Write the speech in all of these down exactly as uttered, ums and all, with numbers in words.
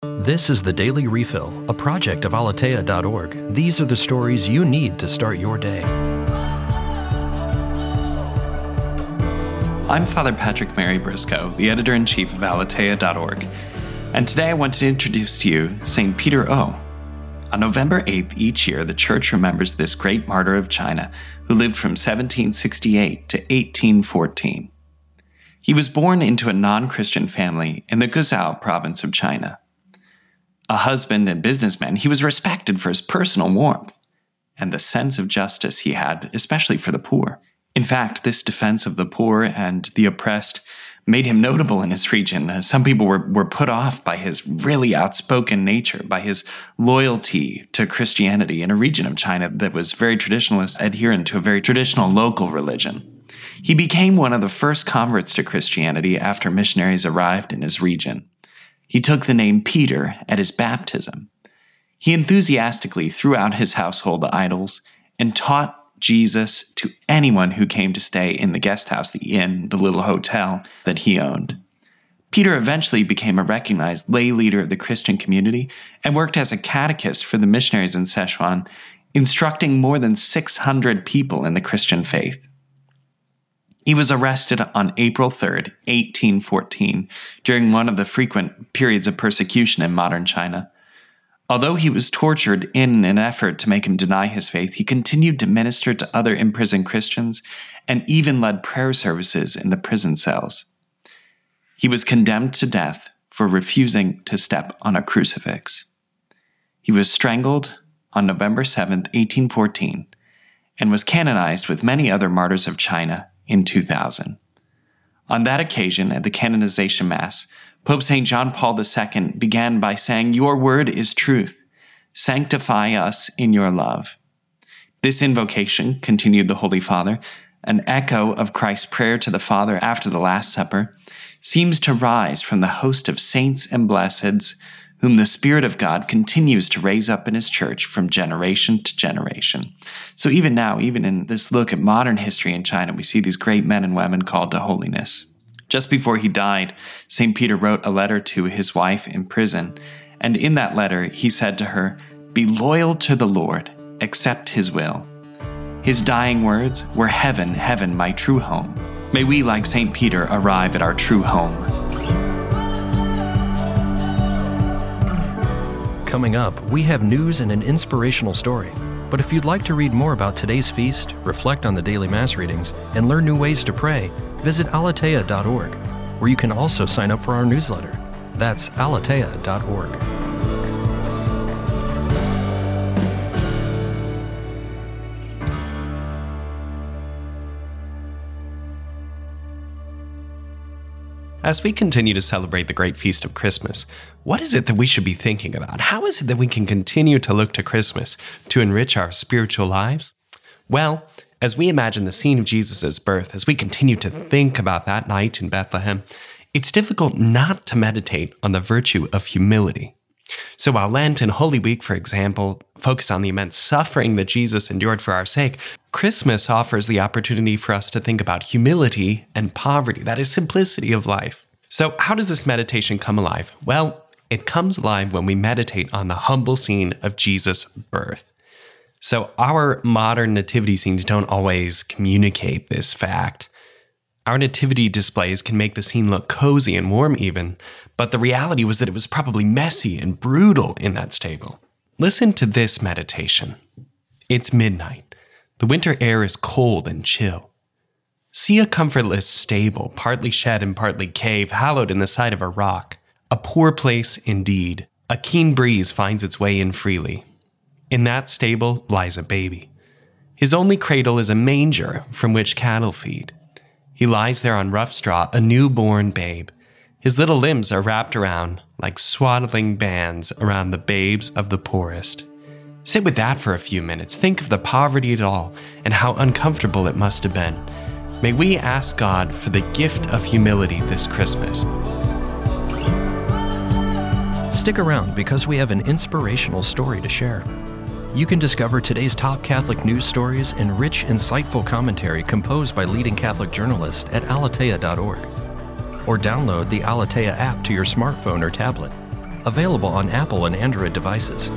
This is the Daily Refill, a project of Aleteia dot org. These are the stories you need to start your day. I'm Father Patrick Mary Briscoe, the editor-in-chief of Aleteia dot org, and today I want to introduce to you Saint Peter O. On November eighth each year, the Church remembers this great martyr of China who lived from seventeen sixty-eight to eighteen fourteen. He was born into a non-Christian family in the Guizhou province of China. A husband and businessman, he was respected for his personal warmth and the sense of justice he had, especially for the poor. In fact, this defense of the poor and the oppressed made him notable in his region. Some people were, were put off by his really outspoken nature, by his loyalty to Christianity in a region of China that was very traditionalist, adherent to a very traditional local religion. He became one of the first converts to Christianity after missionaries arrived in his region. He took the name Peter at his baptism. He enthusiastically threw out his household idols and taught Jesus to anyone who came to stay in the guest house, the inn, the little hotel that he owned. Peter eventually became a recognized lay leader of the Christian community and worked as a catechist for the missionaries in Sichuan, instructing more than six hundred people in the Christian faith. He was arrested on April third, eighteen fourteen, during one of the frequent periods of persecution in modern China. Although he was tortured in an effort to make him deny his faith, he continued to minister to other imprisoned Christians and even led prayer services in the prison cells. He was condemned to death for refusing to step on a crucifix. He was strangled on November seventh, eighteen fourteen, and was canonized with many other martyrs of China in two thousand. On that occasion, at the canonization Mass, Pope Saint John Paul the Second began by saying, "Your word is truth. Sanctify us in your love." This invocation, continued the Holy Father, an echo of Christ's prayer to the Father after the Last Supper, seems to rise from the host of saints and blesseds whom the Spirit of God continues to raise up in his church from generation to generation. So even now, even in this look at modern history in China, we see these great men and women called to holiness. Just before he died, Saint Peter wrote a letter to his wife in prison, and in that letter he said to her, "Be loyal to the Lord, accept his will." His dying words were, "Heaven, heaven, my true home." May we, like Saint Peter, arrive at our true home. Coming up, we have news and an inspirational story. But if you'd like to read more about today's feast, reflect on the daily Mass readings, and learn new ways to pray, visit Aleteia dot org, where you can also sign up for our newsletter. That's Aleteia dot org. As we continue to celebrate the great feast of Christmas, what is it that we should be thinking about? How is it that we can continue to look to Christmas to enrich our spiritual lives? Well, as we imagine the scene of Jesus' birth, as we continue to think about that night in Bethlehem, it's difficult not to meditate on the virtue of humility. So while Lent and Holy Week, for example, focus on the immense suffering that Jesus endured for our sake, Christmas offers the opportunity for us to think about humility and poverty, that is, simplicity of life. So how does this meditation come alive? Well, it comes alive when we meditate on the humble scene of Jesus' birth. So our modern nativity scenes don't always communicate this fact. Our nativity displays can make the scene look cozy and warm even, but the reality was that it was probably messy and brutal in that stable. Listen to this meditation. It's midnight. The winter air is cold and chill. See a comfortless stable, partly shed and partly cave, hallowed in the side of a rock. A poor place indeed. A keen breeze finds its way in freely. In that stable lies a baby. His only cradle is a manger from which cattle feed. He lies there on rough straw, a newborn babe. His little limbs are wrapped around like swaddling bands around the babes of the poorest. Sit with that for a few minutes. Think of the poverty of it all and how uncomfortable it must have been. May we ask God for the gift of humility this Christmas. Stick around because we have an inspirational story to share. You can discover today's top Catholic news stories and rich, insightful commentary composed by leading Catholic journalists at Aleteia dot org. Or download the Aleteia app to your smartphone or tablet. available on Apple and Android devices.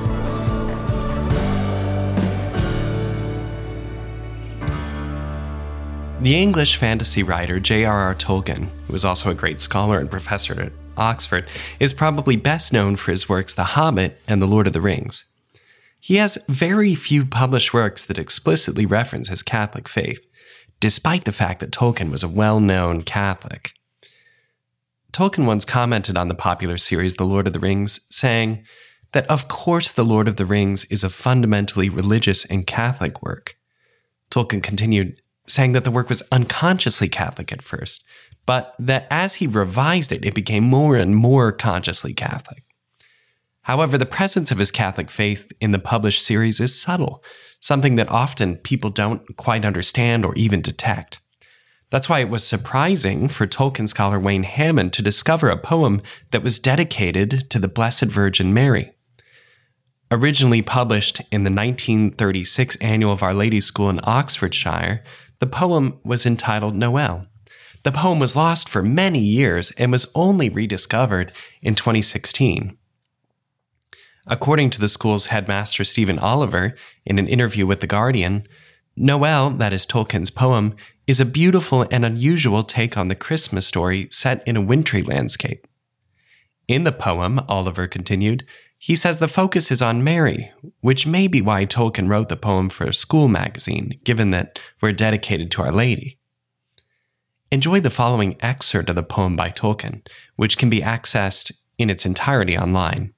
The English fantasy writer J R R Tolkien, who was also a great scholar and professor at Oxford, is probably best known for his works The Hobbit and The Lord of the Rings. He has very few published works that explicitly reference his Catholic faith, despite the fact that Tolkien was a well-known Catholic. Tolkien once commented on the popular series The Lord of the Rings, saying that of course The Lord of the Rings is a fundamentally religious and Catholic work. Tolkien continued, saying that the work was unconsciously Catholic at first, but that as he revised it, it became more and more consciously Catholic. However, the presence of his Catholic faith in the published series is subtle, something that often people don't quite understand or even detect. That's why it was surprising for Tolkien scholar Wayne Hammond to discover a poem that was dedicated to the Blessed Virgin Mary. Originally published in the nineteen thirty-six Annual of Our Lady's School in Oxfordshire, the poem was entitled Noel. The poem was lost for many years and was only rediscovered in twenty sixteen. According to the school's headmaster Stephen Oliver, in an interview with The Guardian, Noel, that is Tolkien's poem, is a beautiful and unusual take on the Christmas story set in a wintry landscape. In the poem, Oliver continued, he says the focus is on Mary, which may be why Tolkien wrote the poem for a school magazine, given that we're dedicated to Our Lady. Enjoy the following excerpt of the poem by Tolkien, which can be accessed in its entirety online.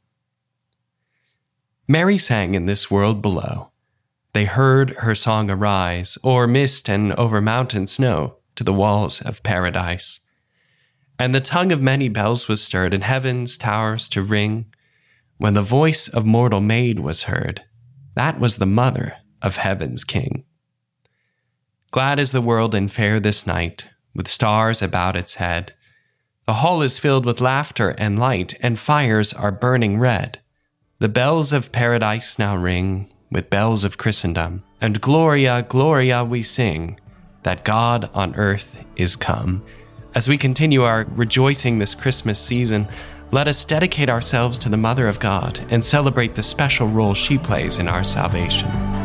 Mary sang in this world below. They heard her song arise, o'er mist and over mountain snow, to the walls of paradise. And the tongue of many bells was stirred in heaven's towers to ring, when the voice of mortal maid was heard. That was the mother of heaven's king. Glad is the world and fair this night, with stars about its head. The hall is filled with laughter and light, and fires are burning red. The bells of paradise now ring, with bells of Christendom, and Gloria, Gloria we sing, that God on earth is come. As we continue our rejoicing this Christmas season, let us dedicate ourselves to the Mother of God and celebrate the special role she plays in our salvation.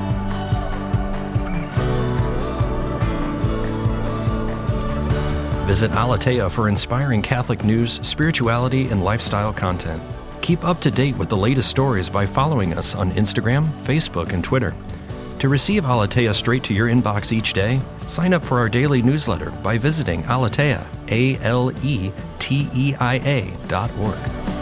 Visit Aleteia for inspiring Catholic news, spirituality, and lifestyle content. Keep up to date with the latest stories by following us on Instagram, Facebook, and Twitter. To receive Aleteia straight to your inbox each day, sign up for our daily newsletter by visiting Aleteia, A L E T E I A dot org.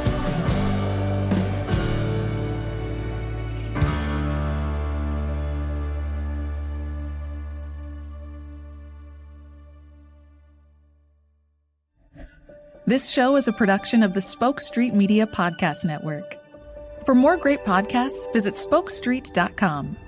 This show is a production of the Spoke Street Media Podcast Network. For more great podcasts, visit spoke street dot com.